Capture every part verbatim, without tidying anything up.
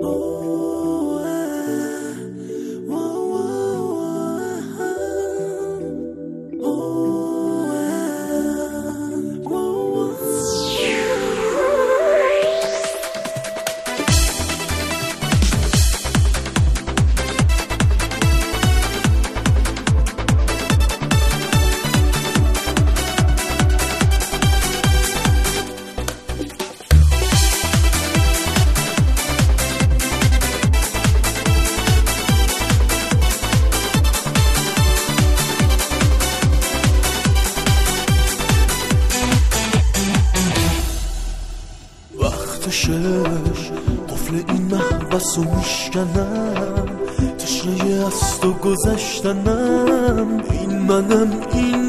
شش قفل این محبس رو میشکنم، تشنه از تو گذشتنم، این منم این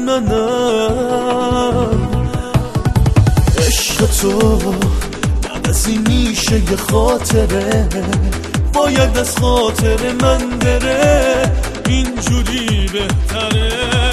منم. عشق تو بعد از این میشه یه خاطره، باید از خاطر من بره، اینجوری بهتره.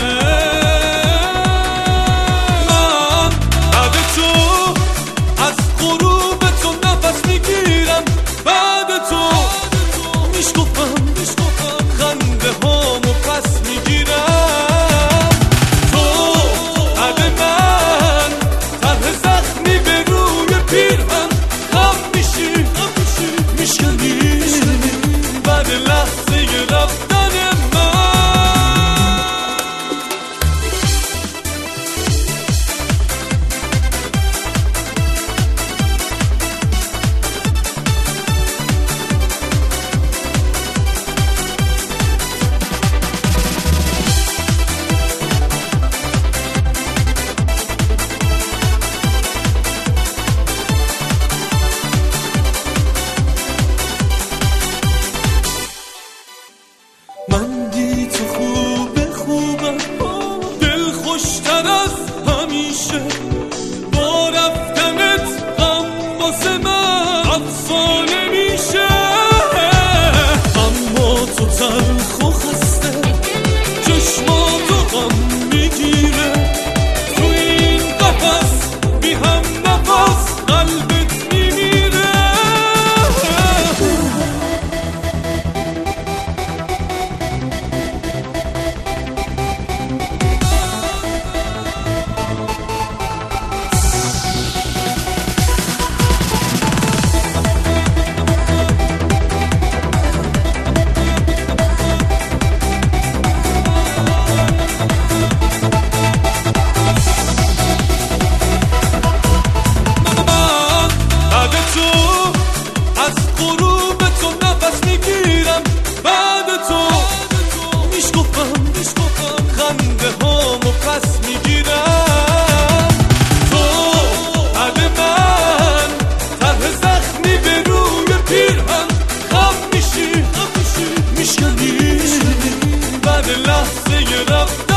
من بعد تو از غروب تو نفس میگیرم، بعد تو میشکفم خنده هامو پس میگیرم. تو بعد من طرح زخمی به روی پیرهن خم میشی میشکنی بعد لحظه رفتن من. من بی تو خوبه خوبم، دل خوشتر از همیشه، با رفتنت غم واسه من افسانه میشه. اما تو تلخ و خسته، چشماتو غم میگیره، تو این قفس بی هم نفس قلبت میمیره. خنده هامو پس میگیرم. تو بعد من طرح زخمی به روی پیرهن خم میشی میشکنی بعد لحظه رفتن